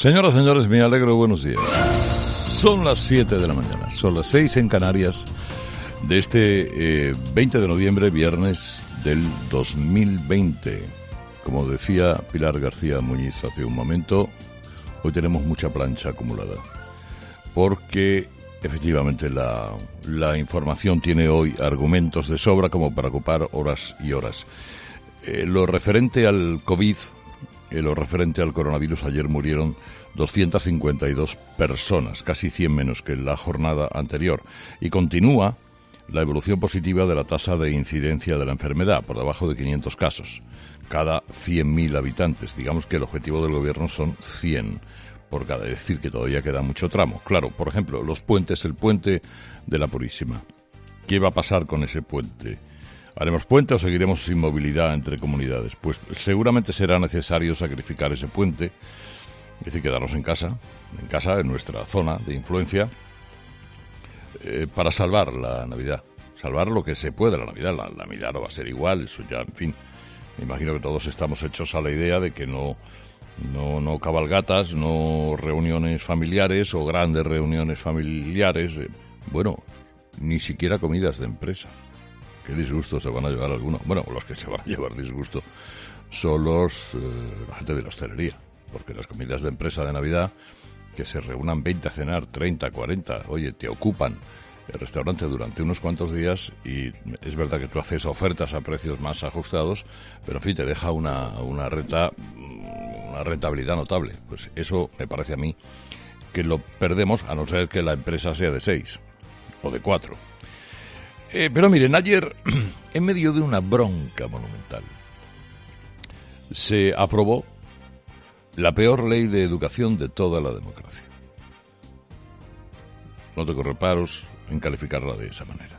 Señoras, señores, me alegro, buenos días. Son las 7 de la mañana, son las 6 en Canarias de este 20 de noviembre, viernes del 2020. Como decía Pilar García Muñiz hace un momento, hoy tenemos mucha plancha acumulada, porque efectivamente la información tiene hoy argumentos de sobra como para ocupar horas y horas. Lo referente al COVID, lo referente al coronavirus, ayer murieron 252 personas, casi 100 menos que en la jornada anterior, y continúa la evolución positiva de la tasa de incidencia de la enfermedad, por debajo de 500 casos cada 100.000 habitantes. Digamos que el objetivo del gobierno son 100 por cada, es decir, que todavía queda mucho tramo. Claro, por ejemplo, los puentes, el puente de la Purísima. ¿Qué va a pasar con ese puente? ¿Haremos puente o seguiremos sin movilidad entre comunidades? Pues seguramente será necesario sacrificar ese puente, es decir, quedarnos en casa, en nuestra zona de influencia, para salvar la Navidad. Salvar lo que se puede la Navidad. La Navidad no va a ser igual, eso ya, en fin. Me imagino que todos estamos hechos a la idea de que no cabalgatas, no reuniones familiares o grandes reuniones familiares. Bueno, ni siquiera comidas de empresa. ¿Qué disgusto se van a llevar algunos? Bueno, los que se van a llevar disgusto son la gente de la hostelería, porque las comidas de empresa de Navidad, que se reúnan 20 a cenar, 30, 40, oye, te ocupan el restaurante durante unos cuantos días, y es verdad que tú haces ofertas a precios más ajustados, pero en fin, te deja una rentabilidad notable. Pues eso me parece a mí que lo perdemos, a no ser que la empresa sea de 6 o de 4. Pero miren, ayer, en medio de una bronca monumental, se aprobó la peor ley de educación de toda la democracia. No tengo reparos en calificarla de esa manera.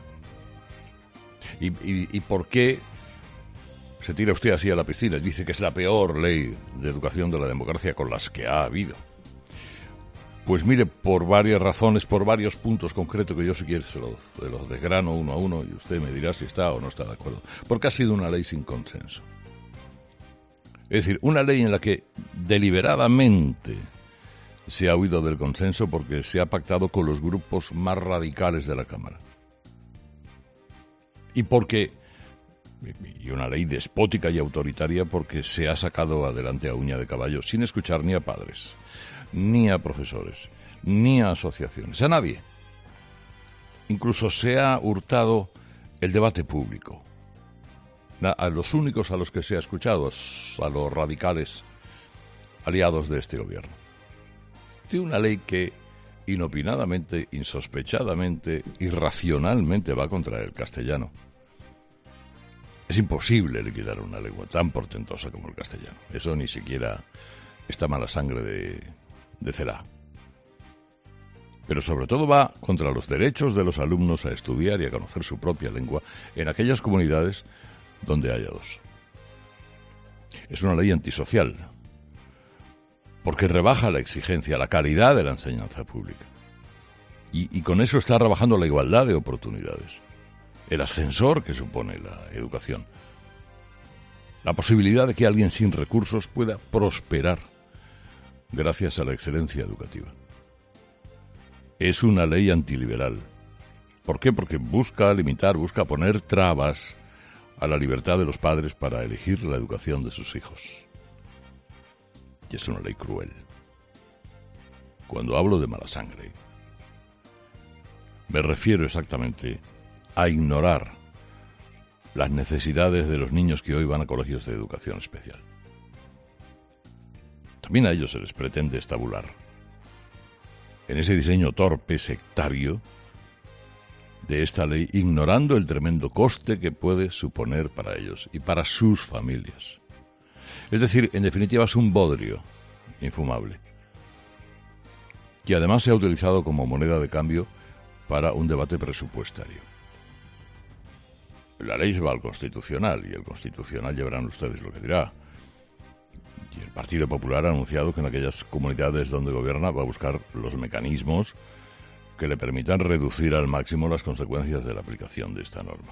¿Y por qué se tira usted así a la piscina y dice que es la peor ley de educación de la democracia con las que ha habido? Pues mire, por varias razones, por varios puntos concretos que yo, si quiere, se los desgrano uno a uno y usted me dirá si está o no está de acuerdo. Porque ha sido una ley sin consenso. Es decir, una ley en la que deliberadamente se ha huido del consenso porque se ha pactado con los grupos más radicales de la Cámara. Y una ley despótica y autoritaria porque se ha sacado adelante a uña de caballo sin escuchar ni a padres, ni a profesores, ni a asociaciones, a nadie. Incluso se ha hurtado el debate público. A los únicos a los que se ha escuchado, a los radicales aliados de este gobierno. De una ley que inopinadamente, insospechadamente, irracionalmente va contra el castellano. Es imposible liquidar una lengua tan portentosa como el castellano. Eso ni siquiera esta mala sangre de Celaá. Pero sobre todo va contra los derechos de los alumnos a estudiar y a conocer su propia lengua en aquellas comunidades donde haya dos. Es una ley antisocial, porque rebaja la exigencia, la calidad de la enseñanza pública. Y con eso está rebajando la igualdad de oportunidades, el ascensor que supone la educación, la posibilidad de que alguien sin recursos pueda prosperar gracias a la excelencia educativa. Es una ley antiliberal. ¿Por qué? Porque busca limitar, busca poner trabas a la libertad de los padres para elegir la educación de sus hijos. Y es una ley cruel. Cuando hablo de mala sangre, me refiero exactamente a ignorar las necesidades de los niños que hoy van a colegios de educación especial. También a ellos se les pretende estabular en ese diseño torpe, sectario, de esta ley, ignorando el tremendo coste que puede suponer para ellos y para sus familias. Es decir, en definitiva, es un bodrio infumable, que además se ha utilizado como moneda de cambio para un debate presupuestario. La ley se va al Constitucional, y el Constitucional ya verán ustedes lo que dirá. Y el Partido Popular ha anunciado que en aquellas comunidades donde gobierna va a buscar los mecanismos que le permitan reducir al máximo las consecuencias de la aplicación de esta norma.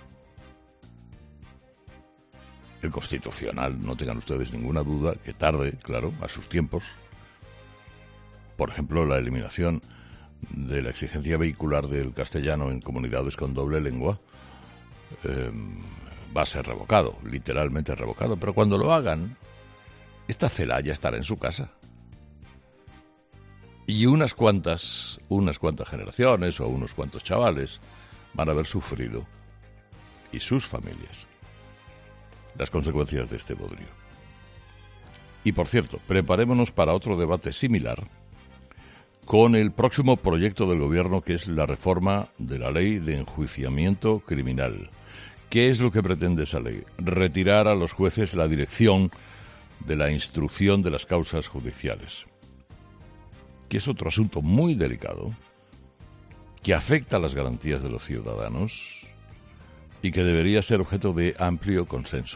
El Constitucional, no tengan ustedes ninguna duda, que tarde, claro, a sus tiempos, Por ejemplo, la eliminación de la exigencia vehicular del castellano en comunidades con doble lengua va a ser revocado, literalmente revocado. Pero cuando lo hagan, esta celaya estará en su casa. Y unas cuantas generaciones o unos cuantos chavales van a haber sufrido, y sus familias, las consecuencias de este bodrio. Y por cierto, preparémonos para otro debate similar con el próximo proyecto del gobierno, que es la reforma de la ley de enjuiciamiento criminal. ¿Qué es lo que pretende esa ley? Retirar a los jueces la dirección de la instrucción de las causas judiciales, que es otro asunto muy delicado, que afecta a las garantías de los ciudadanos y que debería ser objeto de amplio consenso.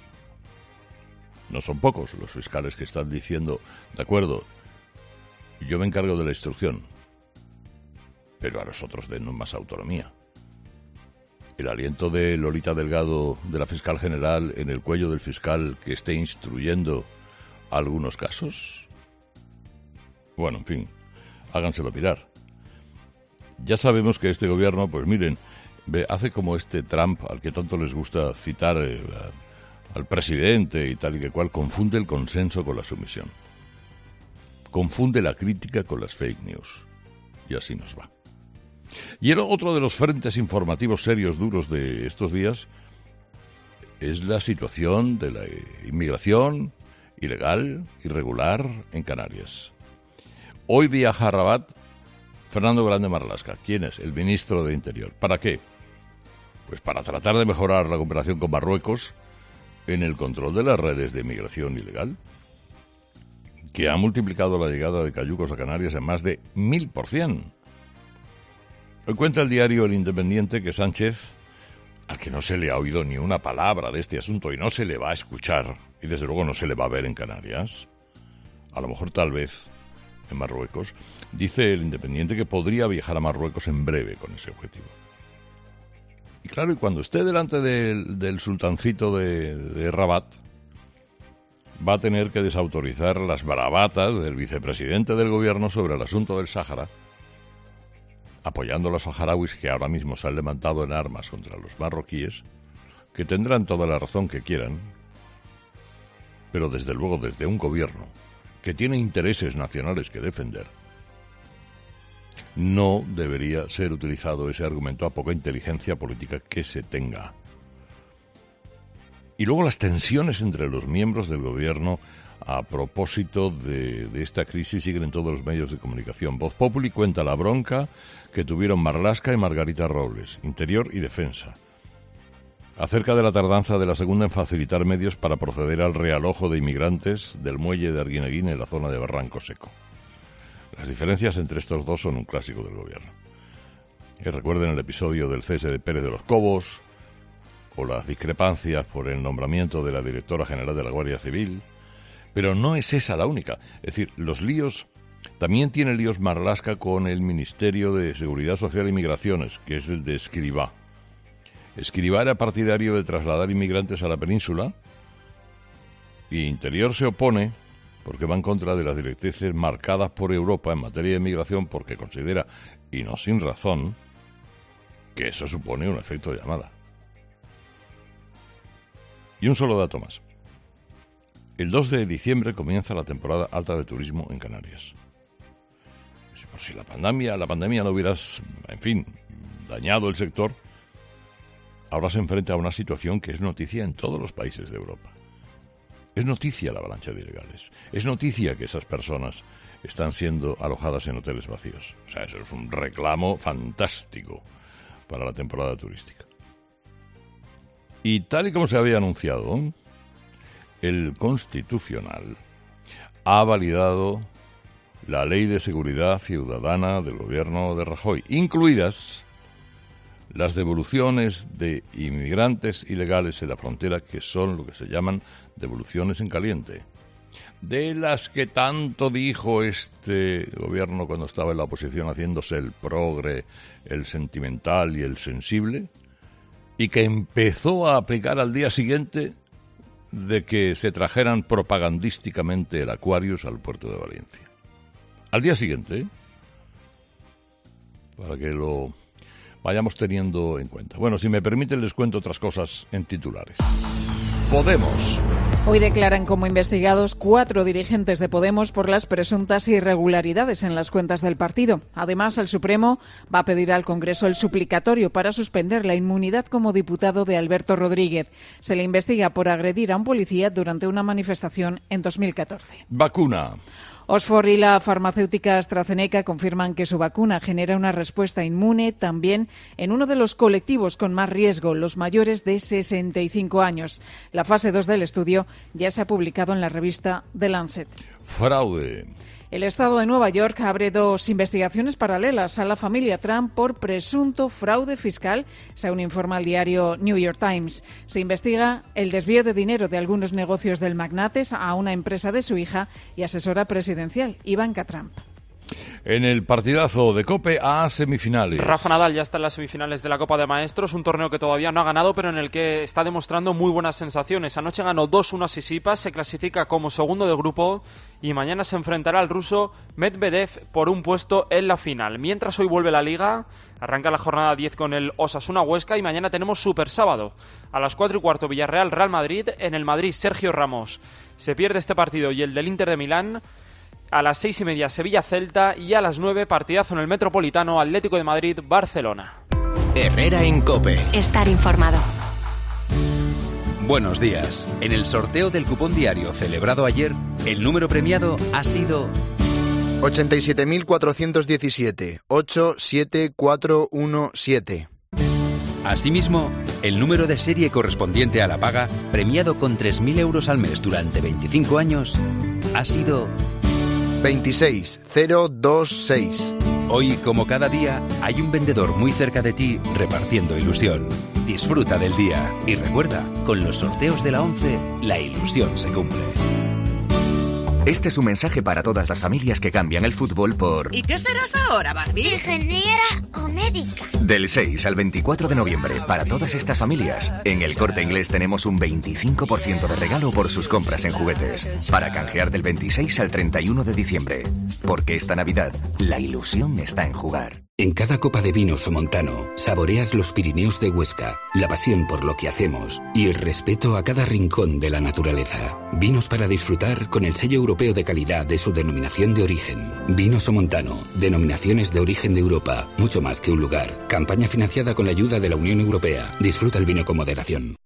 No son pocos los fiscales que están diciendo, de acuerdo, yo me encargo de la instrucción, pero a nosotros denos más autonomía. El aliento de Lolita Delgado, de la fiscal general, en el cuello del fiscal que esté instruyendo algunos casos. Bueno, en fin, háganselo mirar. Ya sabemos que este gobierno, pues miren, hace como este Trump, al que tanto les gusta citar al presidente y tal y que cual, confunde el consenso con la sumisión. Confunde la crítica con las fake news. Y así nos va. Y el otro de los frentes informativos serios, duros de estos días, es la situación de la inmigración ilegal, irregular, en Canarias. Hoy viaja a Rabat Fernando Grande Marlaska. ¿Quién es? El ministro de Interior. ¿Para qué? Pues para tratar de mejorar la cooperación con Marruecos en el control de las redes de inmigración ilegal, que ha multiplicado la llegada de cayucos a Canarias en más de 1000%. Hoy cuenta el diario El Independiente que Sánchez, al que no se le ha oído ni una palabra de este asunto y no se le va a escuchar, y desde luego no se le va a ver en Canarias, a lo mejor tal vez en Marruecos, dice El Independiente que podría viajar a Marruecos en breve con ese objetivo. Y claro, y cuando esté delante del sultancito de Rabat, va a tener que desautorizar las bravatas del vicepresidente del gobierno sobre el asunto del Sáhara, apoyando a los saharauis que ahora mismo se han levantado en armas contra los marroquíes, que tendrán toda la razón que quieran, pero desde luego desde un gobierno que tiene intereses nacionales que defender, no debería ser utilizado ese argumento a poca inteligencia política que se tenga. Y luego las tensiones entre los miembros del gobierno a propósito de esta crisis siguen en todos los medios de comunicación. Voz Populi cuenta la bronca que tuvieron Marlaska y Margarita Robles, Interior y Defensa, acerca de la tardanza de la segunda en facilitar medios para proceder al realojo de inmigrantes del muelle de Arguineguín en la zona de Barranco Seco. Las diferencias entre estos dos son un clásico del gobierno. Recuerden el episodio del cese de Pérez de los Cobos, o las discrepancias por el nombramiento de la directora general de la Guardia Civil. Pero no es esa la única. Es decir, los líos... También tiene líos Marlaska con el Ministerio de Seguridad Social y Migraciones, que es el de Escrivá. Escrivá era partidario de trasladar inmigrantes a la península, y Interior se opone porque va en contra de las directrices marcadas por Europa en materia de migración, porque considera, y no sin razón, que eso supone un efecto llamada. Y un solo dato más. El 2 de diciembre comienza la temporada alta de turismo en Canarias. Por si la pandemia no hubiera, en fin, dañado el sector, ahora se enfrenta a una situación que es noticia en todos los países de Europa. Es noticia la avalancha de ilegales. Es noticia que esas personas están siendo alojadas en hoteles vacíos. O sea, eso es un reclamo fantástico para la temporada turística. Y tal y como se había anunciado, el Constitucional ha validado la Ley de Seguridad Ciudadana del gobierno de Rajoy, incluidas las devoluciones de inmigrantes ilegales en la frontera, que son lo que se llaman devoluciones en caliente, de las que tanto dijo este gobierno cuando estaba en la oposición, haciéndose el progre, el sentimental y el sensible, y que empezó a aplicar al día siguiente de que se trajeran propagandísticamente el Aquarius al puerto de Valencia. al día siguiente, para que lo vayamos teniendo en cuenta. Bueno, si me permiten, les cuento otras cosas en titulares. Podemos. Hoy declaran como investigados 4 dirigentes de Podemos por las presuntas irregularidades en las cuentas del partido. Además, el Supremo va a pedir al Congreso el suplicatorio para suspender la inmunidad como diputado de Alberto Rodríguez. Se le investiga por agredir a un policía durante una manifestación en 2014. Vacuna. Oxford y la farmacéutica AstraZeneca confirman que su vacuna genera una respuesta inmune también en uno de los colectivos con más riesgo, los mayores de 65 años. La fase 2 del estudio ya se ha publicado en la revista The Lancet. Fraude. El Estado de Nueva York abre 2 investigaciones paralelas a la familia Trump por presunto fraude fiscal, según informa el diario New York Times. Se investiga el desvío de dinero de algunos negocios del magnate a una empresa de su hija y asesora presidencial, Ivanka Trump. En el partidazo de COPE a semifinales. Rafa Nadal ya está en las semifinales de la Copa de Maestros, un torneo que todavía no ha ganado, pero en el que está demostrando muy buenas sensaciones. Anoche ganó 2-1 a Tsitsipas, se clasifica como segundo de grupo y mañana se enfrentará al ruso Medvedev por un puesto en la final. Mientras hoy vuelve la Liga, arranca la jornada 10 con el Osasuna Huesca y mañana tenemos Super Sábado. A las 4:15 Villarreal Real Madrid, en el Madrid Sergio Ramos. Se pierde este partido y el del Inter de Milán. A las 6:30 Sevilla-Celta y a las 9 partidazo en el Metropolitano Atlético de Madrid-Barcelona. Herrera en COPE. Estar informado. Buenos días. En el sorteo del cupón diario celebrado ayer, el número premiado ha sido 87.417, 87417. Asimismo, el número de serie correspondiente a la paga, premiado con 3.000 euros al mes durante 25 años, ha sido 26026. Hoy, como cada día, hay un vendedor muy cerca de ti repartiendo ilusión. Disfruta del día y recuerda, con los sorteos de la 11, la ilusión se cumple. Este es un mensaje para todas las familias que cambian el fútbol por... ¿Y qué serás ahora, Barbie? ¿Ingeniera o médica? Del 6 al 24 de noviembre, para todas estas familias, en El Corte Inglés tenemos un 25% de regalo por sus compras en juguetes, para canjear del 26 al 31 de diciembre. Porque esta Navidad, la ilusión está en jugar. En cada copa de vino somontano, saboreas los Pirineos de Huesca, la pasión por lo que hacemos y el respeto a cada rincón de la naturaleza. Vinos para disfrutar con el sello europeo de calidad de su denominación de origen. Vino somontano, denominaciones de origen de Europa, mucho más que un lugar. Campaña financiada con la ayuda de la Unión Europea. Disfruta el vino con moderación.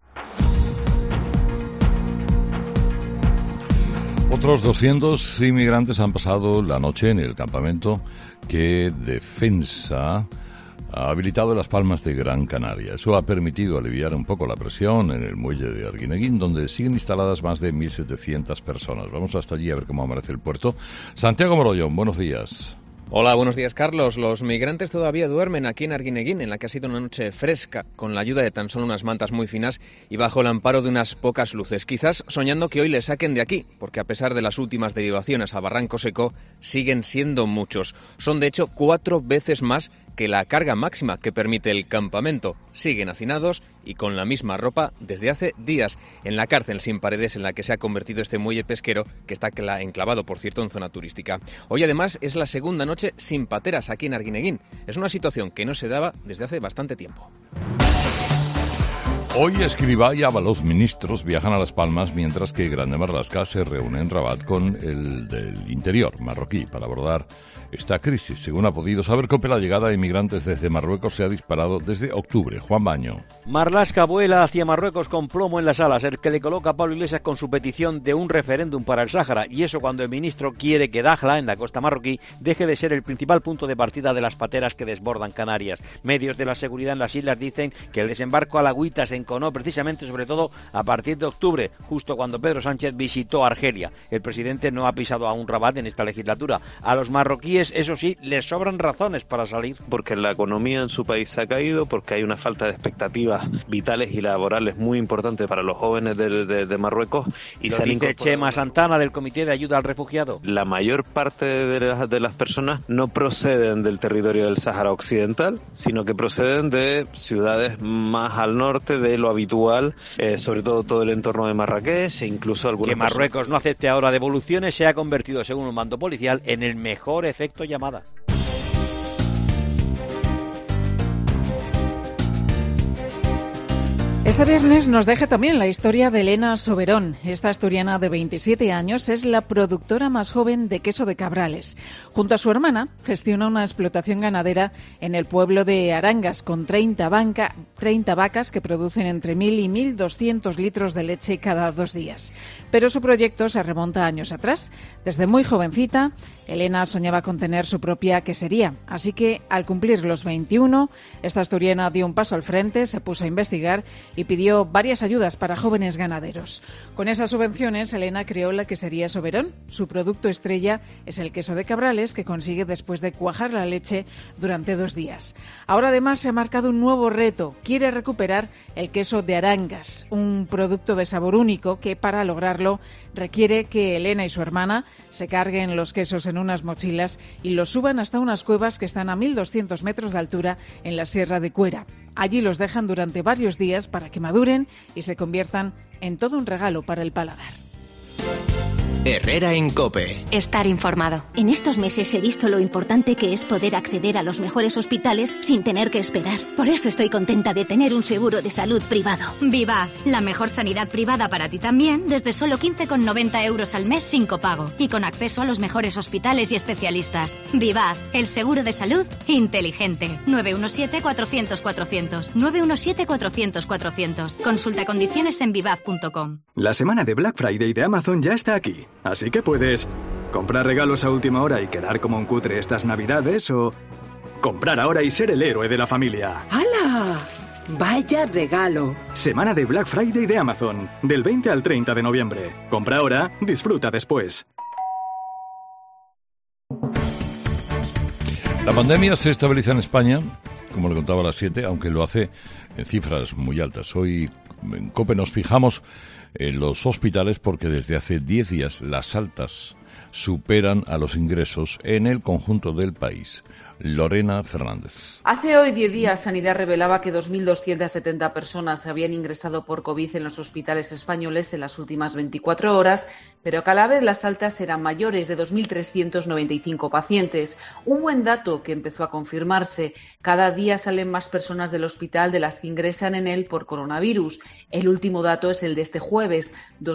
Otros 200 inmigrantes han pasado la noche en el campamento que Defensa ha habilitado en Las Palmas de Gran Canaria. Eso ha permitido aliviar un poco la presión en el muelle de Arguineguín, donde siguen instaladas más de 1.700 personas. Vamos hasta allí a ver cómo amanece el puerto. Santiago Morollón, buenos días. Hola, buenos días, Carlos. Los migrantes todavía duermen aquí en Arguineguín, en la que ha sido una noche fresca, con la ayuda de tan solo unas mantas muy finas y bajo el amparo de unas pocas luces. Quizás soñando que hoy les saquen de aquí, porque a pesar de las últimas derivaciones a Barranco Seco, siguen siendo muchos. Son, de hecho, 4 veces más que la carga máxima que permite el campamento. Siguen hacinados y con la misma ropa desde hace días, en la cárcel sin paredes en la que se ha convertido este muelle pesquero, que está enclavado, por cierto, en zona turística. Hoy, además, es la segunda noche sin pateras aquí en Arguineguín. Es una situación que no se daba desde hace bastante tiempo. Hoy Escrivá y Ábalos, ministros, viajan a Las Palmas, mientras que Grande Marlaska se reúne en Rabat con el del Interior marroquí para abordar esta crisis. Según ha podido saber COPE, la llegada de inmigrantes desde Marruecos se ha disparado desde octubre. Juan Baño. Marlaska vuela hacia Marruecos con plomo en las alas, el que le coloca a Pablo Iglesias con su petición de un referéndum para el Sáhara, y eso cuando el ministro quiere que Dakhla, en la costa marroquí, deje de ser el principal punto de partida de las pateras que desbordan Canarias. Medios de la seguridad en las islas dicen que el desembarco a la Agüita se enconó precisamente, sobre todo, a partir de octubre, justo cuando Pedro Sánchez visitó Argelia. El presidente no ha pisado aún Rabat en esta legislatura. A los marroquíes, eso sí, les sobran razones para salir. Porque la economía en su país se ha caído, porque hay una falta de expectativas vitales y laborales muy importante para los jóvenes de Marruecos. Y se dice Chema Santana, del Comité de Ayuda al Refugiado. La mayor parte de las personas no proceden del territorio del Sáhara Occidental, sino que proceden de ciudades más al norte, de lo habitual, sobre todo el entorno de Marrakech e incluso algunas... Que Marruecos no acepte ahora devoluciones se ha convertido, según un mando policial, en el mejor efecto llamada. Este viernes nos deja también la historia de Elena Soberón. Esta asturiana de 27 años es la productora más joven de queso de Cabrales. Junto a su hermana, gestiona una explotación ganadera en el pueblo de Arangas con 30 vacas que producen entre 1.000 y 1.200 litros de leche cada 2 días. Pero su proyecto se remonta años atrás. Desde muy jovencita, Elena soñaba con tener su propia quesería. Así que, al cumplir los 21, esta asturiana dio un paso al frente, se puso a investigar y pidió varias ayudas para jóvenes ganaderos. Con esas subvenciones, Elena creó la quesería Soberón. Su producto estrella es el queso de Cabrales, que consigue después de cuajar la leche durante 2 días. Ahora además se ha marcado un nuevo reto. Quiere recuperar el queso de Arangas, un producto de sabor único que, para lograrlo, requiere que Elena y su hermana se carguen los quesos en unas mochilas y los suban hasta unas cuevas que están a 1.200 metros de altura en la Sierra de Cuera. Allí los dejan durante varios días para que maduren y se conviertan en todo un regalo para el paladar. Herrera en COPE. Estar informado. En estos meses he visto lo importante que es poder acceder a los mejores hospitales sin tener que esperar. Por eso estoy contenta de tener un seguro de salud privado. Vivaz, la mejor sanidad privada para ti también, desde solo 15,90 euros al mes sin copago y con acceso a los mejores hospitales y especialistas. Vivaz, el seguro de salud inteligente. 917-400-400. 917-400-400. Consulta condiciones en vivaz.com. La semana de Black Friday de Amazon ya está aquí. Así que puedes comprar regalos a última hora y quedar como un cutre estas navidades o comprar ahora y ser el héroe de la familia. ¡Hala! ¡Vaya regalo! Semana de Black Friday de Amazon, del 20 al 30 de noviembre. Compra ahora, disfruta después. La pandemia se estabiliza en España, como le contaba a las 7, aunque lo hace en cifras muy altas. Hoy en COPE nos fijamos en los hospitales porque desde hace 10 días las altas superan a los ingresos en el conjunto del país. Lorena Fernández. Hace hoy 10 días, Sanidad revelaba que 2.270 personas habían ingresado por COVID en los hospitales españoles en las últimas 24 horas, pero cada vez las altas eran mayores, de 2.395 pacientes. Un buen dato que empezó a confirmarse. Cada día salen más personas del hospital de las que ingresan en él por coronavirus. El último dato es el de este jueves,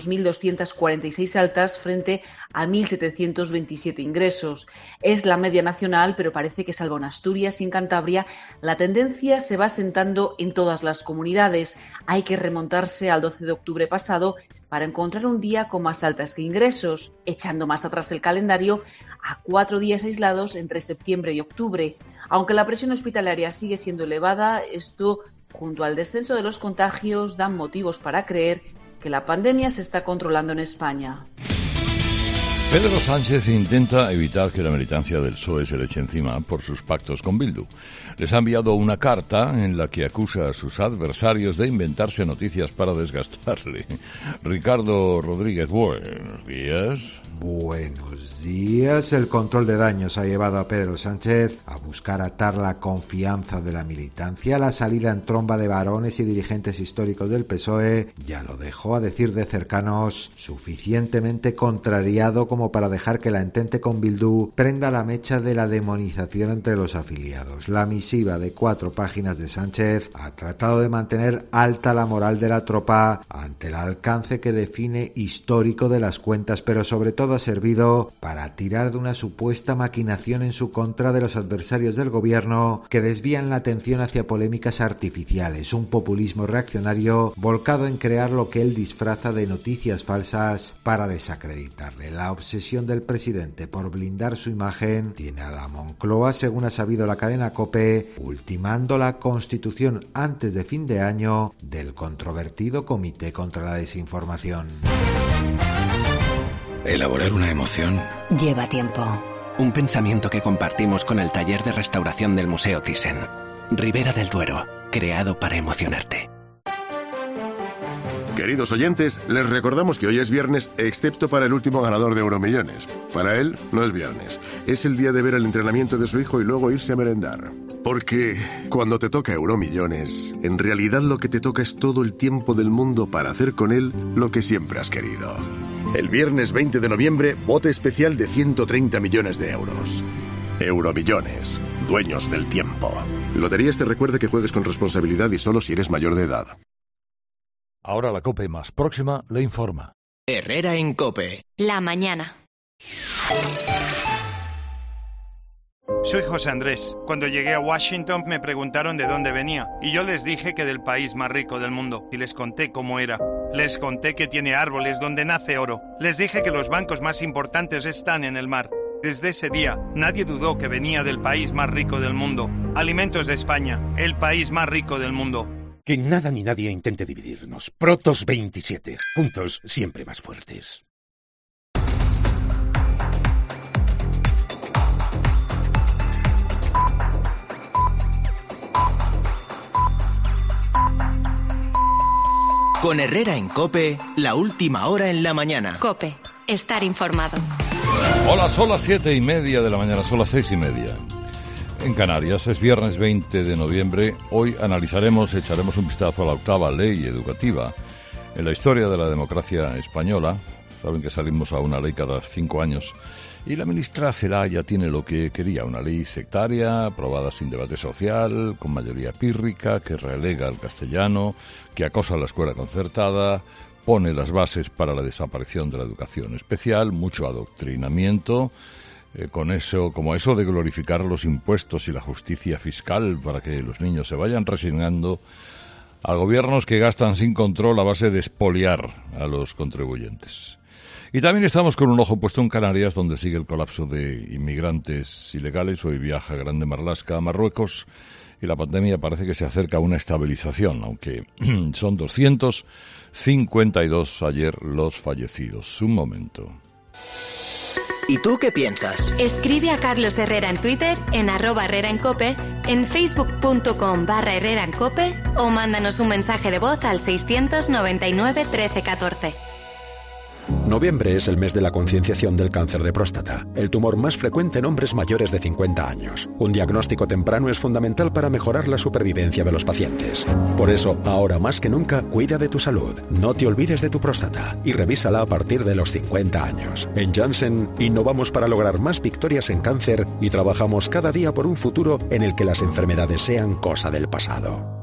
2.246 altas frente a 1.727 ingresos. Es la media nacional, pero parece que salvo en Asturias y en Cantabria, la tendencia se va asentando en todas las comunidades. Hay que remontarse al 12 de octubre pasado para encontrar un día con más altas que ingresos, echando más atrás el calendario a 4 días aislados entre septiembre y octubre. Aunque la presión hospitalaria sigue siendo elevada, esto, junto al descenso de los contagios, dan motivos para creer que la pandemia se está controlando en España. Pedro Sánchez intenta evitar que la militancia del PSOE se le eche encima por sus pactos con Bildu. Les ha enviado una carta en la que acusa a sus adversarios de inventarse noticias para desgastarle. Ricardo Rodríguez, buenos días. Buenos días. El control de daños ha llevado a Pedro Sánchez a buscar atar la confianza de la militancia. La salida en tromba de varones y dirigentes históricos del PSOE ya lo dejó, a decir de cercanos, suficientemente contrariado como para dejar que la entente con Bildu prenda la mecha de la demonización entre los afiliados. La misiva de 4 páginas de Sánchez ha tratado de mantener alta la moral de la tropa ante el alcance que define histórico de las cuentas, pero sobre todo ha servido para tirar de una supuesta maquinación en su contra de los adversarios del gobierno que desvían la atención hacia polémicas artificiales, un populismo reaccionario volcado en crear lo que él disfraza de noticias falsas para desacreditarle. La obsesión del presidente por blindar su imagen tiene a la Moncloa, según ha sabido la cadena COPE, ultimando la constitución antes de fin de año del controvertido Comité contra la Desinformación. Elaborar una emoción lleva tiempo. Un pensamiento que compartimos con el taller de restauración del Museo Thyssen. Ribera del Duero, creado para emocionarte. Queridos oyentes, les recordamos que hoy es viernes, excepto para el último ganador de Euromillones. Para él no es viernes, es el día de ver el entrenamiento de su hijo y luego irse a merendar. Porque cuando te toca Euromillones, en realidad lo que te toca es todo el tiempo del mundo para hacer con él lo que siempre has querido. El viernes 20 de noviembre, bote especial de 130 millones de euros. Euromillones, dueños del tiempo. Loterías te recuerda que juegues con responsabilidad y solo si eres mayor de edad. Ahora la COPE más próxima le informa. Herrera en COPE. La mañana. Soy José Andrés. Cuando llegué a Washington me preguntaron de dónde venía y yo les dije que del país más rico del mundo y les conté cómo era. Les conté que tiene árboles donde nace oro. Les dije que los bancos más importantes están en el mar. Desde ese día, nadie dudó que venía del país más rico del mundo. Alimentos de España, el país más rico del mundo. Que nada ni nadie intente dividirnos. Protos 27. Juntos, siempre más fuertes. Con Herrera en COPE, la última hora en la mañana. COPE, estar informado. Hola, son las 7:30 de la mañana, son las 6:30. En Canarias es viernes 20 de noviembre. Hoy echaremos un vistazo a la octava ley educativa en la historia de la democracia española. Saben que salimos a una ley cada 5 años. Y la ministra Celaá ya tiene lo que quería, una ley sectaria, aprobada sin debate social, con mayoría pírrica, que relega al castellano, que acosa a la escuela concertada, pone las bases para la desaparición de la educación especial, mucho adoctrinamiento, como eso de glorificar los impuestos y la justicia fiscal para que los niños se vayan resignando a gobiernos que gastan sin control a base de expoliar a los contribuyentes. Y también estamos con un ojo puesto en Canarias, donde sigue el colapso de inmigrantes ilegales. Hoy viaja Grande Marlaska a Marruecos y la pandemia parece que se acerca a una estabilización, aunque son 252 ayer los fallecidos. Un momento. ¿Y tú qué piensas? Escribe a Carlos Herrera en Twitter, en @Herrera en COPE, en facebook.com/Herrera en COPE o mándanos un mensaje de voz al 699 13 14. Noviembre es el mes de la concienciación del cáncer de próstata, el tumor más frecuente en hombres mayores de 50 años. Un diagnóstico temprano es fundamental para mejorar la supervivencia de los pacientes. Por eso, ahora más que nunca, cuida de tu salud, no te olvides de tu próstata y revísala a partir de los 50 años. En Janssen, innovamos para lograr más victorias en cáncer y trabajamos cada día por un futuro en el que las enfermedades sean cosa del pasado.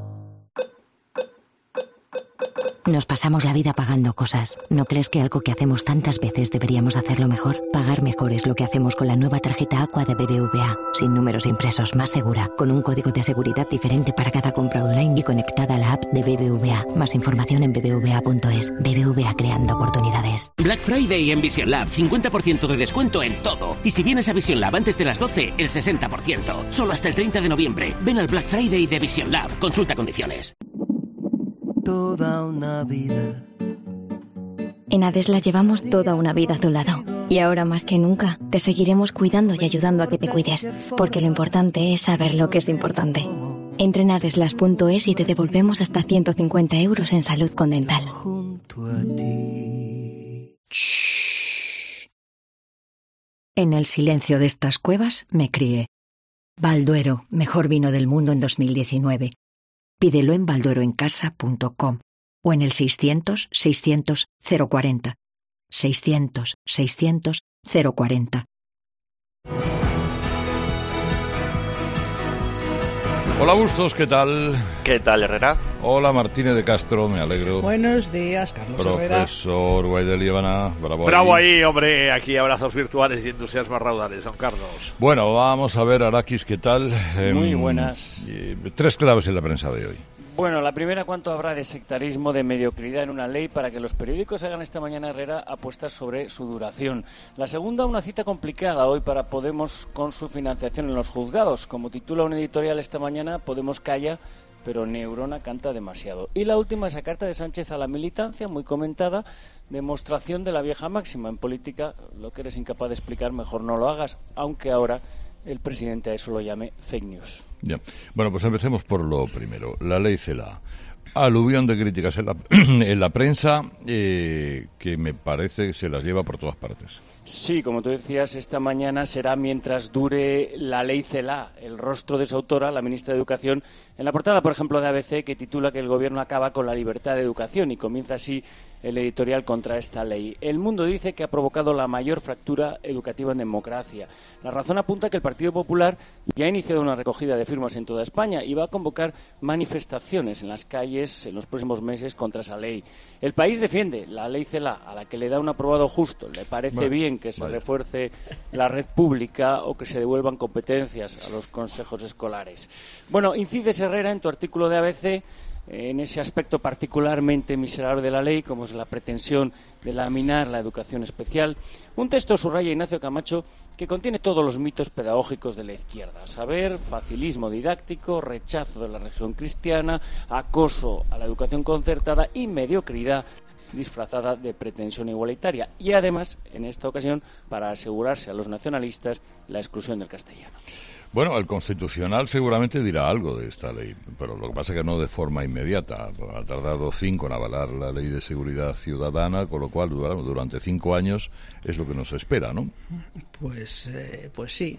Nos pasamos la vida pagando cosas. ¿No crees que algo que hacemos tantas veces deberíamos hacerlo mejor? Pagar mejor es lo que hacemos con la nueva tarjeta Aqua de BBVA. Sin números impresos, más segura, con un código de seguridad diferente para cada compra online y conectada a la app de BBVA. Más información en bbva.es. BBVA, creando oportunidades. Black Friday en Vision Lab, 50% de descuento en todo. Y si vienes a Vision Lab antes de las 12, el 60%. Solo hasta el 30 de noviembre. Ven al Black Friday de Vision Lab. Consulta condiciones. Toda una vida. En Adesla llevamos toda una vida a tu lado. Y ahora más que nunca, te seguiremos cuidando y ayudando a que te cuides. Porque lo importante es saber lo que es importante. Entra en adeslas.es y te devolvemos hasta 150 euros en salud con Dental. En el silencio de estas cuevas me crié. Balduero, mejor vino del mundo en 2019. Pídelo en baldueroencasa.com o en el 600-600-040. 600-600-040. Hola Bustos, ¿qué tal? ¿Qué tal, Herrera? Hola Martínez de Castro, me alegro. Buenos días, Carlos Herrera. Profesor Guaidel Ivana, bravo ahí, hombre, aquí abrazos virtuales y entusiasmos raudales, don Carlos. Bueno, vamos a ver, Arakis, ¿qué tal? Muy buenas. 3 claves en la prensa de hoy. Bueno, la primera, ¿cuánto habrá de sectarismo, de mediocridad en una ley para que los periódicos hagan esta mañana, Herrera, apuestas sobre su duración? La segunda, una cita complicada hoy para Podemos con su financiación en los juzgados. Como titula un editorial esta mañana, Podemos calla, pero Neurona canta demasiado. Y la última, esa carta de Sánchez a la militancia, muy comentada, demostración de la vieja máxima. En política, lo que eres incapaz de explicar, mejor no lo hagas, aunque ahora el presidente a eso lo llame fake news. Ya. Bueno, pues empecemos por lo primero, la ley Celaá. Aluvión de críticas en la prensa que me parece que se las lleva por todas partes. Sí, como tú decías, esta mañana será mientras dure la ley CELA, el rostro de su autora, la ministra de Educación, en la portada, por ejemplo, de ABC, que titula que el Gobierno acaba con la libertad de educación y comienza así el editorial contra esta ley. El Mundo dice que ha provocado la mayor fractura educativa en democracia. La Razón apunta que el Partido Popular ya ha iniciado una recogida de firmas en toda España y va a convocar manifestaciones en las calles en los próximos meses contra esa ley. El País defiende la ley CELA, a la que le da un aprobado justo. Le parece bien que se refuerce la red pública o que se devuelvan competencias a los consejos escolares. Bueno, incides, Herrera, en tu artículo de ABC en ese aspecto particularmente miserable de la ley, como es la pretensión de laminar la educación especial. Un texto, subraya Ignacio Camacho, que contiene todos los mitos pedagógicos de la izquierda: saber, facilismo didáctico, rechazo de la religión cristiana, acoso a la educación concertada y mediocridad disfrazada de pretensión igualitaria. Y además, en esta ocasión, para asegurarse a los nacionalistas la exclusión del castellano. Bueno, el Constitucional seguramente dirá algo de esta ley, pero lo que pasa es que no de forma inmediata. Ha tardado 5 en avalar la Ley de Seguridad Ciudadana, con lo cual durante 5 años es lo que nos espera, ¿no? Pues sí.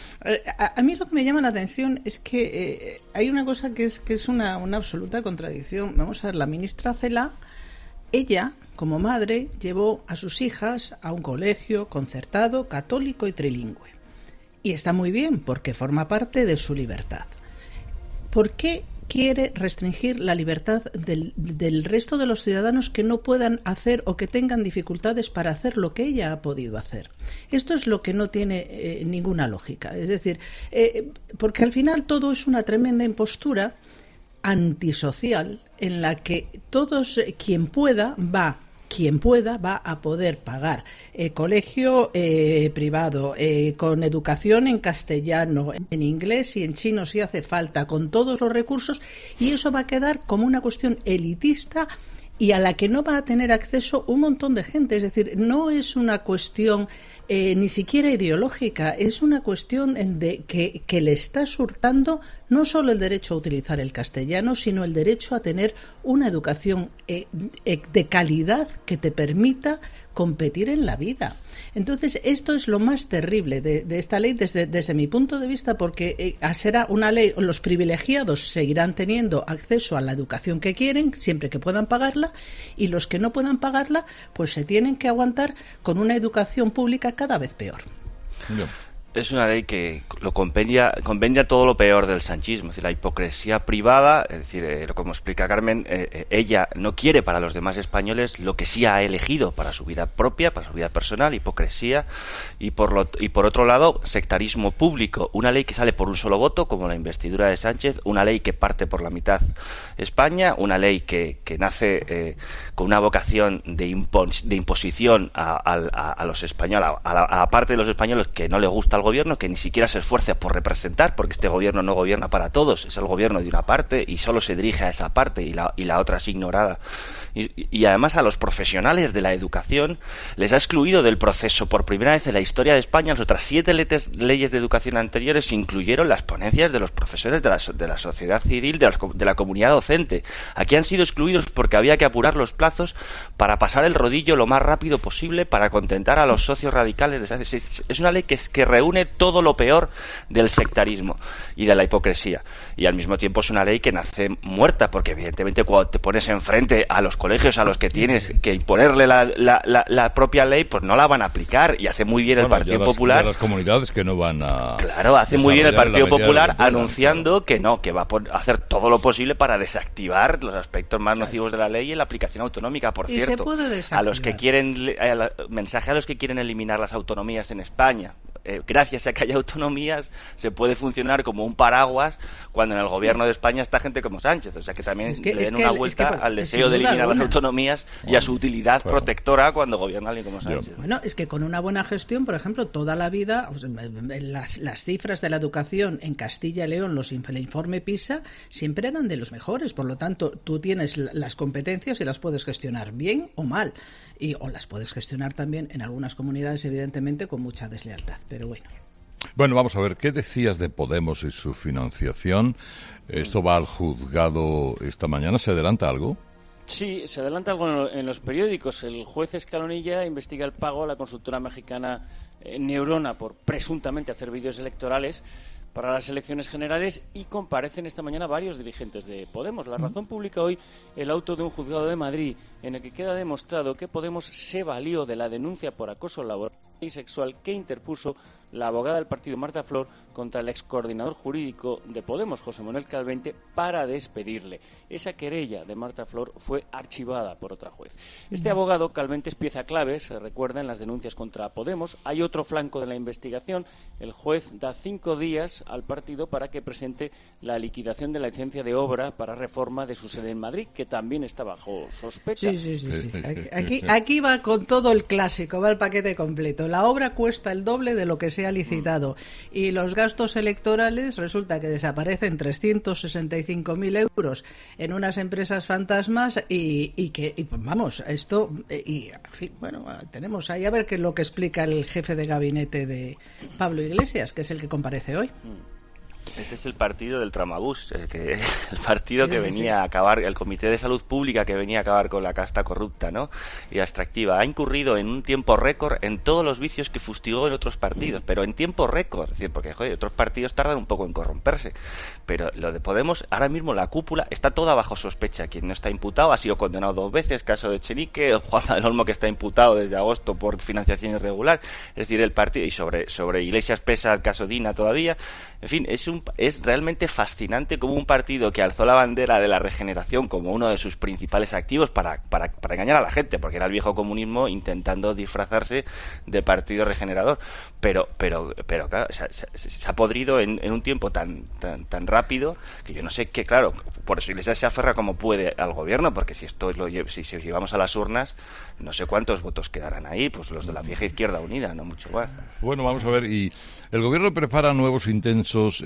A mí lo que me llama la atención es que hay una cosa que es una absoluta contradicción. Vamos a ver, la ministra Celaá, ella, como madre, llevó a sus hijas a un colegio concertado, católico y trilingüe. Y está muy bien, porque forma parte de su libertad. ¿Por qué quiere restringir la libertad del resto de los ciudadanos que no puedan hacer o que tengan dificultades para hacer lo que ella ha podido hacer? Esto es lo que no tiene ninguna lógica. Es decir, porque al final todo es una tremenda impostura antisocial en la que todos, quien pueda va a poder pagar colegio privado, con educación en castellano, en inglés y en chino si hace falta, con todos los recursos, y eso va a quedar como una cuestión elitista y a la que no va a tener acceso un montón de gente. Es decir, no es una cuestión ni siquiera ideológica, es una cuestión de que le está hurtando no solo el derecho a utilizar el castellano, sino el derecho a tener una educación de calidad que te permita competir en la vida. Entonces, esto es lo más terrible de esta ley desde mi punto de vista, porque será una ley, los privilegiados seguirán teniendo acceso a la educación que quieren, siempre que puedan pagarla, y los que no puedan pagarla, pues se tienen que aguantar con una educación pública cada vez peor. No. Es una ley que lo compendia todo lo peor del sanchismo, es decir, la hipocresía privada, es decir, como explica Carmen, ella no quiere para los demás españoles lo que sí ha elegido para su vida propia, para su vida personal, hipocresía, y por otro lado, sectarismo público, una ley que sale por un solo voto, como la investidura de Sánchez, una ley que parte por la mitad España, una ley que nace con una vocación de imposición a los españoles, a la parte de los españoles que no le gusta al gobierno, que ni siquiera se esfuerza por representar, porque este gobierno no gobierna para todos, es el gobierno de una parte y solo se dirige a esa parte y la otra es ignorada. Y además a los profesionales de la educación les ha excluido del proceso. Por primera vez en la historia de España, las otras 7 leyes de educación anteriores incluyeron las ponencias de los profesores de la sociedad civil, de la comunidad docente. Aquí han sido excluidos porque había que apurar los plazos para pasar el rodillo lo más rápido posible para contentar a los socios radicales. Es una ley que reúne todo lo peor del sectarismo y de la hipocresía. Y al mismo tiempo es una ley que nace muerta, porque evidentemente cuando te pones enfrente a los colegios a los que tienes que imponerle la propia ley, pues no la van a aplicar, y hace muy bien el Partido Popular. Las comunidades que no van a... Claro, hace muy bien el Partido Popular anunciando que no, que va a hacer todo lo posible para desactivar los aspectos más nocivos de la ley y la aplicación autonómica. Por cierto, a los que quieren mensaje a los que quieren eliminar las autonomías en España. Gracias a que haya autonomías se puede funcionar como un paraguas cuando en el gobierno de España está gente como Sánchez, o sea que también le den una vuelta al deseo de eliminar las autonomías y a su utilidad protectora cuando gobierna alguien como Sánchez. Bueno, es que con una buena gestión, por ejemplo, toda la vida las cifras de la educación en Castilla y León, el informe PISA, siempre eran de los mejores, por lo tanto tú tienes las competencias y las puedes gestionar bien o mal, o las puedes gestionar también en algunas comunidades evidentemente con mucha deslealtad, pero bueno. Bueno, vamos a ver, ¿qué decías de Podemos y su financiación? Esto va al juzgado esta mañana, ¿se adelanta algo? Sí, se adelanta algo en los periódicos. El juez Escalonilla investiga el pago a la consultora mexicana Neurona por presuntamente hacer vídeos electorales para las elecciones generales y comparecen esta mañana varios dirigentes de Podemos. La Razón publica hoy el auto de un juzgado de Madrid en el que queda demostrado que Podemos se valió de la denuncia por acoso laboral y sexual que interpuso la abogada del partido Marta Flor contra el excoordinador jurídico de Podemos, José Manuel Calvente, para despedirle. Esa querella de Marta Flor fue archivada por otra juez. Este abogado, Calvente, es pieza clave, se recuerda, en las denuncias contra Podemos. Hay otro flanco de la investigación. El juez da 5 días al partido para que presente la liquidación de la licencia de obra para reforma de su sede en Madrid, que también está bajo sospecha. Sí. Aquí va con todo el clásico, va el paquete completo. La obra cuesta el doble de lo que se ha licitado y los gastos electorales resulta que desaparecen 365.000 euros en unas empresas fantasmas y vamos, esto y en fin, bueno, tenemos ahí a ver qué es lo que explica el jefe de gabinete de Pablo Iglesias, que es el que comparece hoy. Este es el partido del tramabús, el partido que venía a acabar, el Comité de Salud Pública que venía a acabar con la casta corrupta, ¿no? Y extractiva. Ha incurrido en un tiempo récord en todos los vicios que fustigó en otros partidos, pero en tiempo récord, es decir, porque joder, otros partidos tardan un poco en corromperse, pero lo de Podemos, ahora mismo la cúpula está toda bajo sospecha. Quien no está imputado ha sido condenado 2 veces, caso de Echenique, Juan del Olmo, que está imputado desde agosto por financiación irregular, es decir, el partido, y sobre Iglesias pesa el caso Dina todavía. En fin, es realmente fascinante como un partido que alzó la bandera de la regeneración como uno de sus principales activos para engañar a la gente, porque era el viejo comunismo intentando disfrazarse de partido regenerador, pero claro, se ha podrido en un tiempo tan rápido que yo no sé qué, claro, por eso Iglesias se aferra como puede al gobierno, porque si llevamos a las urnas, no sé cuántos votos quedarán ahí, pues los de la vieja Izquierda Unida, no mucho más. Bueno, vamos a ver, y el gobierno prepara nuevos intentos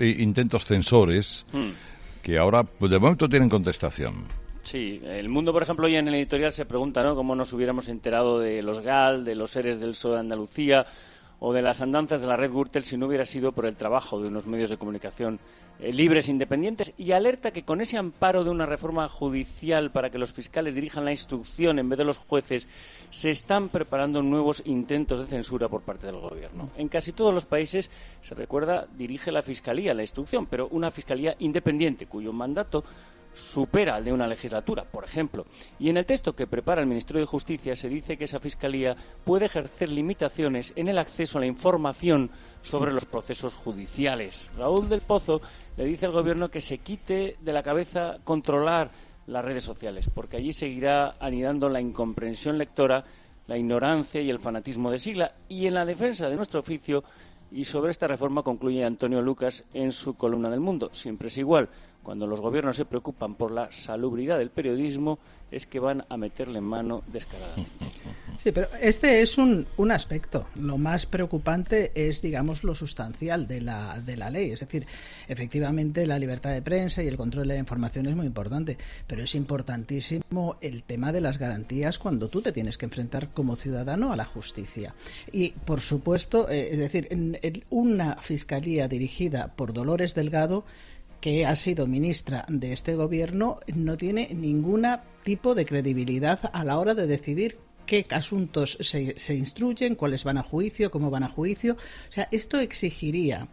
censores que ahora, pues de momento, tienen contestación. Sí, El Mundo, por ejemplo, hoy en el editorial se pregunta, ¿no?, cómo nos hubiéramos enterado de los GAL, de los ERES del PSOE de Andalucía o de las andanzas de la red Gürtel si no hubiera sido por el trabajo de unos medios de comunicación libres e independientes, y alerta que con ese amparo de una reforma judicial para que los fiscales dirijan la instrucción en vez de los jueces, se están preparando nuevos intentos de censura por parte del gobierno. En casi todos los países, se recuerda, dirige la Fiscalía la instrucción, pero una Fiscalía independiente cuyo mandato supera al de una legislatura, por ejemplo. Y en el texto que prepara el Ministerio de Justicia se dice que esa Fiscalía puede ejercer limitaciones en el acceso a la información sobre los procesos judiciales. Raúl del Pozo le dice al Gobierno que se quite de la cabeza controlar las redes sociales, porque allí seguirá anidando la incomprensión lectora, la ignorancia y el fanatismo de sigla. Y en la defensa de nuestro oficio y sobre esta reforma concluye Antonio Lucas en su columna del Mundo. Siempre es igual. Cuando los gobiernos se preocupan por la salubridad del periodismo, es que van a meterle mano descaradamente. Sí, pero este es un aspecto. Lo más preocupante es, digamos, lo sustancial de la ley. Es decir, efectivamente, la libertad de prensa y el control de la información es muy importante, pero es importantísimo el tema de las garantías cuando tú te tienes que enfrentar como ciudadano a la justicia. Y, por supuesto, es decir, una fiscalía dirigida por Dolores Delgado, que ha sido ministra de este gobierno, no tiene ningún tipo de credibilidad a la hora de decidir qué asuntos se instruyen, cuáles van a juicio, cómo van a juicio. O sea, esto exigiría,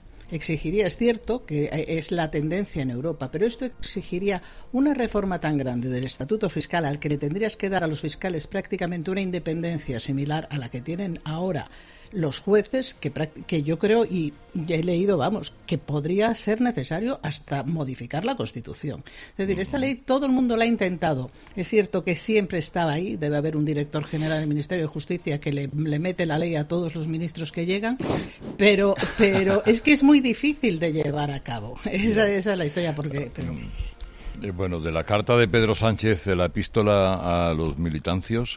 es cierto que es la tendencia en Europa, pero esto exigiría una reforma tan grande del Estatuto Fiscal al que le tendrías que dar a los fiscales prácticamente una independencia similar a la que tienen ahora los jueces, que yo creo, y he leído, vamos, que podría ser necesario hasta modificar la Constitución. Es decir, esta ley todo el mundo la ha intentado. Es cierto que siempre estaba ahí, debe haber un director general del Ministerio de Justicia que le mete la ley a todos los ministros que llegan, pero es que es muy difícil de llevar a cabo. Esa es la historia, porque... Bueno, de la carta de Pedro Sánchez, de la epístola a los militancios,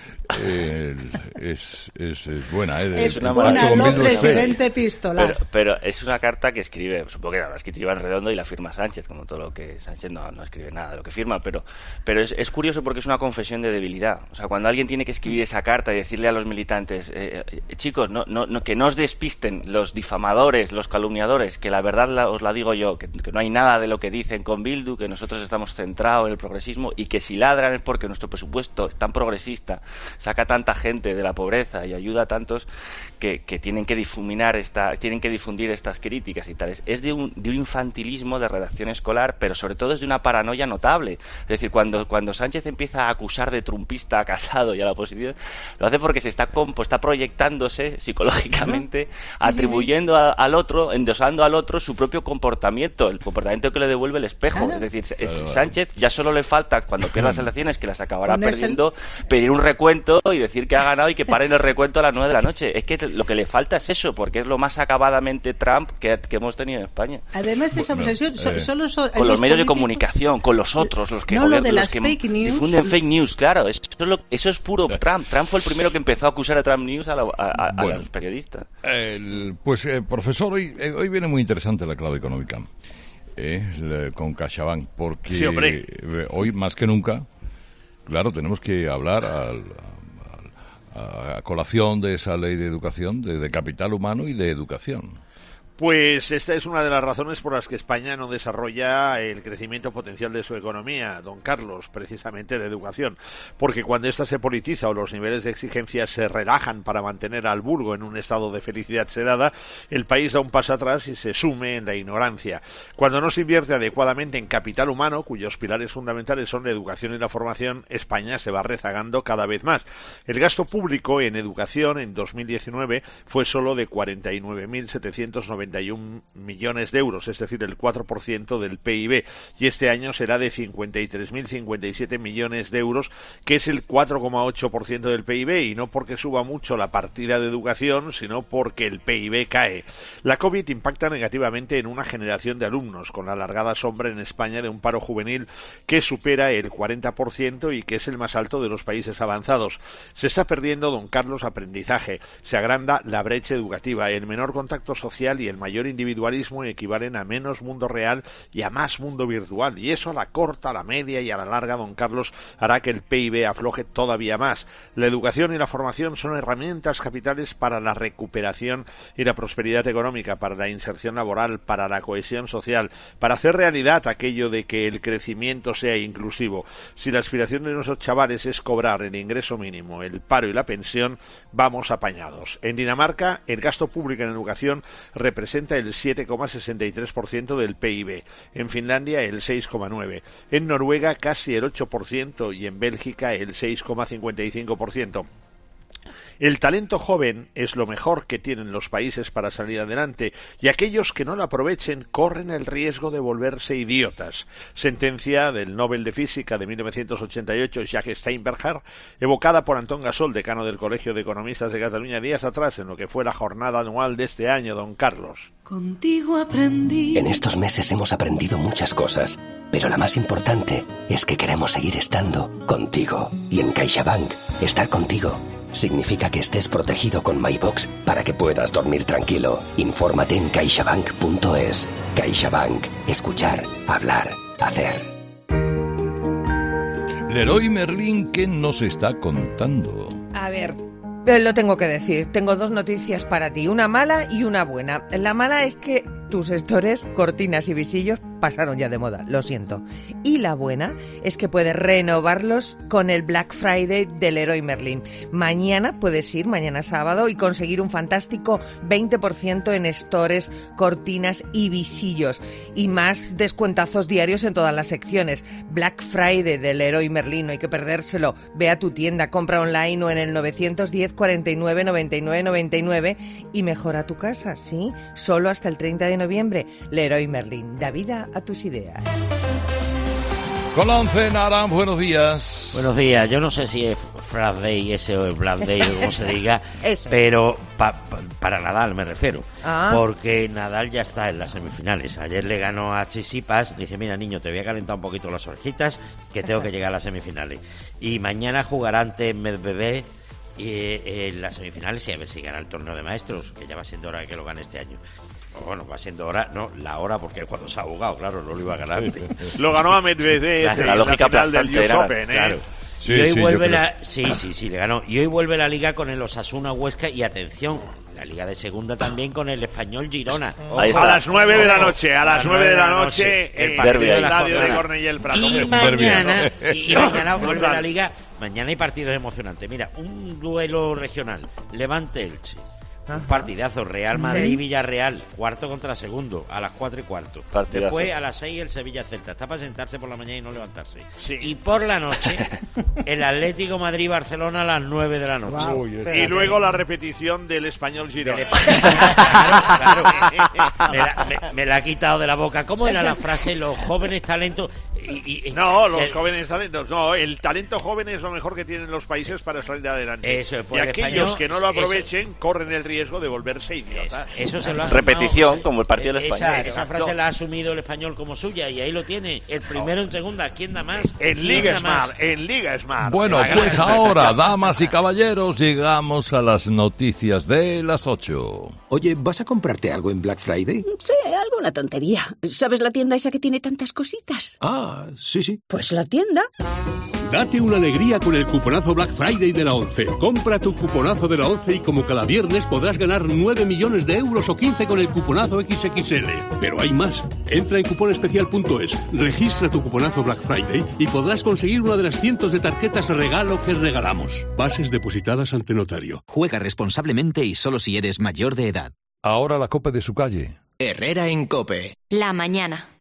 es buena. Es una presidente pistolar. Pero es una carta que escribe, supongo que la escribe en redondo y la firma Sánchez, como todo lo que Sánchez no escribe nada de lo que firma, pero es curioso porque es una confesión de debilidad. O sea, cuando alguien tiene que escribir esa carta y decirle a los militantes, chicos, que no os despisten los difamadores, los calumniadores, que la verdad os la digo yo, que no hay nada de lo que dicen con Bildu, que nosotros estamos centrados en el progresismo y que si ladran es porque nuestro presupuesto es tan progresista, saca tanta gente de la pobreza y ayuda a tantos que tienen que difundir estas críticas y tales. Es de un infantilismo de redacción escolar, pero sobre todo es de una paranoia notable. Es decir, cuando Sánchez empieza a acusar de trumpista a Casado y a la oposición, lo hace porque está proyectándose psicológicamente, atribuyendo al otro, endosando al otro su propio comportamiento, el comportamiento que le devuelve el espejo. Es decir, Sánchez ya solo le falta, cuando pierda las elecciones, que las acabará perdiendo, pedir un recuento y decir que ha ganado y que paren el recuento a las 9 de la noche. Es que lo que le falta es eso, porque es lo más acabadamente Trump que hemos tenido en España. Además, esa obsesión con los medios de comunicación, con los otros, los que difunden fake news, claro. Eso es puro Trump. Trump fue el primero que empezó a acusar a Trump News a los periodistas. Profesor, hoy viene muy interesante la clave económica con CaixaBank, porque sí, hombre. Hoy más que nunca, claro, tenemos que hablar a colación de esa ley de educación, de capital humano y de educación. Pues esta es una de las razones por las que España no desarrolla el crecimiento potencial de su economía, don Carlos, precisamente de educación. Porque cuando ésta se politiza o los niveles de exigencia se relajan para mantener al vulgo en un estado de felicidad sedada, el país da un paso atrás y se sume en la ignorancia. Cuando no se invierte adecuadamente en capital humano, cuyos pilares fundamentales son la educación y la formación, España se va rezagando cada vez más. El gasto público en educación en 2019 fue solo de 49.791 millones de euros, es decir, el 4% del PIB, y este año será de 53.057 millones de euros, que es el 4,8% del PIB, y no porque suba mucho la partida de educación, sino porque el PIB cae. La COVID impacta negativamente en una generación de alumnos, con la alargada sombra en España de un paro juvenil que supera el 40% y que es el más alto de los países avanzados. Se está perdiendo, don Carlos, aprendizaje, se agranda la brecha educativa, el menor contacto social y el mayor individualismo equivalen a menos mundo real y a más mundo virtual, y eso a la corta, a la media y a la larga, don Carlos, hará que el PIB afloje todavía más. La educación y la formación son herramientas capitales para la recuperación y la prosperidad económica, para la inserción laboral, para la cohesión social, para hacer realidad aquello de que el crecimiento sea inclusivo. Si la aspiración de nuestros chavales es cobrar el ingreso mínimo, el paro y la pensión, vamos apañados. En Dinamarca, el gasto público en educación representa el 7,63% del PIB, en Finlandia el 6,9%, en Noruega casi el 8% y en Bélgica el 6,55%. El talento joven es lo mejor que tienen los países para salir adelante, y aquellos que no lo aprovechen corren el riesgo de volverse idiotas. Sentencia del Nobel de Física de 1988, Jacques Steinberger, evocada por Antón Gasol, decano del Colegio de Economistas de Cataluña, días atrás en lo que fue la jornada anual de este año, don Carlos. Contigo aprendí. En estos meses hemos aprendido muchas cosas, pero la más importante es que queremos seguir estando contigo. Y en CaixaBank, estar contigo significa que estés protegido con MyBox para que puedas dormir tranquilo. Infórmate en caixabank.es. CaixaBank. Escuchar, hablar, hacer. Leroy Merlin, ¿qué nos está contando? A ver, lo tengo que decir. Tengo dos noticias para ti, una mala y una buena. La mala es que tus estores, cortinas y visillos pasaron ya de moda, lo siento. Y la buena es que puedes renovarlos con el Black Friday del Leroy Merlin. Mañana puedes ir, mañana sábado, y conseguir un fantástico 20% en estores, cortinas y visillos. Y más descuentazos diarios en todas las secciones. Black Friday del Leroy Merlin, no hay que perdérselo. Ve a tu tienda, compra online o en el 910 49 99 99 y mejora tu casa, ¿sí? Solo hasta el 30 de noviembre. Leroy Merlin, da vida a tus ideas. Con la 11, Naran, buenos días. Buenos días. Yo no sé si es Friday ese o el Black Day o como se diga, pero para Nadal me refiero. Porque Nadal ya está en las semifinales. Ayer le ganó a Tsitsipas. Dice, mira, niño, te voy a calentar un poquito las orejitas, que tengo que llegar a las semifinales. Y mañana jugará ante Medvedev en las semifinales y a ver si gana el torneo de maestros, que ya va siendo hora de que lo gane este año. Bueno, va siendo hora, no, la hora, porque cuando se ha jugado, claro, no lo iba a ganar. Lo ganó a Medvedev en la lógica final del US Open, claro. Sí, y hoy sí, vuelve le ganó. Y hoy vuelve la Liga con el Osasuna Huesca y atención, la Liga de Segunda también con el Español Girona. A las 9 de la noche, a las 9 de la noche, el partido del estadio de Cornellà Prat. Y mañana vuelve la Liga. Mañana hay partidos emocionantes. Mira, un duelo regional, Levante-Elche. Un partidazo, Real Madrid-Villarreal, cuarto contra segundo, a las 4:15. Partidazo. Después a las 6 el Sevilla-Celta. Está para sentarse por la mañana y no levantarse. Y por la noche, el Atlético Madrid-Barcelona a las 9 de la noche. Wow. Y luego la repetición del Español Girona. Claro. Me la ha quitado de la boca. ¿Cómo era la frase? Los jóvenes talentos... los jóvenes talentos. No, el talento joven es lo mejor que tienen los países para salir adelante. Eso es, y aquellos que no lo aprovechen corren el riesgo de volverse idiotas. Eso se lo ha repetición, como el partido del Español. Esa frase la ha asumido el Español como suya y ahí lo tiene. El primero en segunda. ¿Quién da más? En Liga Smart. Bueno, pues ahora, damas y caballeros, llegamos a las noticias de las 8. Oye, ¿vas a comprarte algo en Black Friday? Sí, alguna tontería. ¿Sabes la tienda esa que tiene tantas cositas? Ah, sí. Pues la tienda. Date una alegría con el cuponazo Black Friday de la 11. Compra tu cuponazo de la 11 y como cada viernes podrás ganar 9 millones de euros o 15 con el cuponazo XXL. Pero hay más. Entra en cuponespecial.es, registra tu cuponazo Black Friday y podrás conseguir una de las cientos de tarjetas regalo que regalamos. Bases depositadas ante notario. Juega responsablemente y solo si eres mayor de edad. Ahora la COPE de su calle. Herrera en COPE. La mañana.